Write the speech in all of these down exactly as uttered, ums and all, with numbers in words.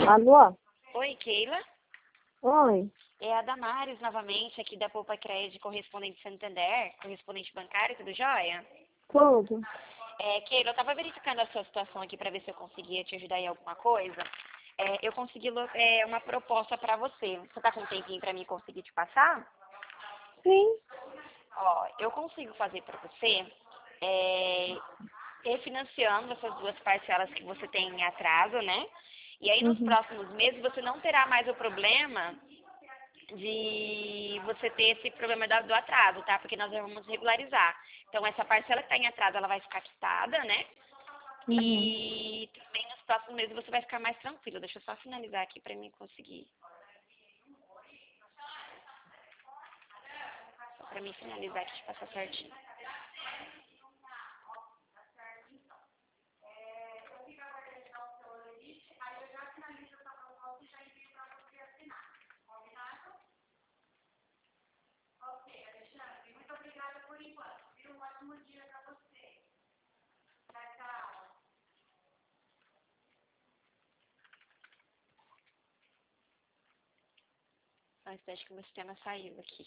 Alô? Oi, Keila. Oi. É a Damares novamente, aqui da Poupa Crédito, correspondente Santander, correspondente bancário, tudo jóia? Tudo. É, Keila, eu estava verificando a sua situação aqui para ver se eu conseguia te ajudar em alguma coisa. É, eu consegui é, uma proposta para você. Você está com um tempinho para mim conseguir te passar? Sim. Ó, eu consigo fazer para você, é, refinanciando essas duas parcelas que você tem em atraso, né? E aí nos Uhum. próximos meses você não terá mais o problema de você ter esse problema da- do atraso, tá? Porque nós vamos regularizar. Então, essa parcela que está em atraso, ela vai ficar quitada, né? Uhum. E também nos próximos meses você vai ficar mais tranquilo. Deixa eu só finalizar aqui para mim conseguir. Só para mim finalizar aqui, te passar certinho. Mas acho que o meu sistema saiu aqui.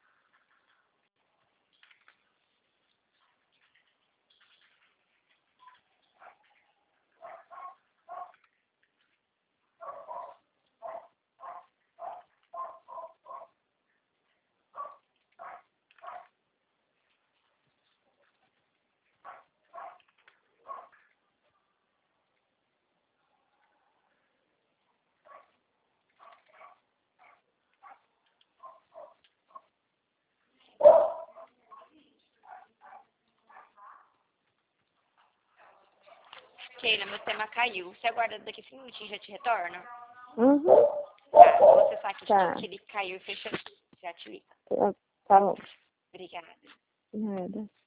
Keila, meu sistema caiu. Você aguarda daqui a cinco minutinhos e já te retorna? Uhum. Tá, vou acessar aqui de Tá. novo que ele caiu e fechou. Já te ligo. Tá, tá bom. Obrigada. Nada.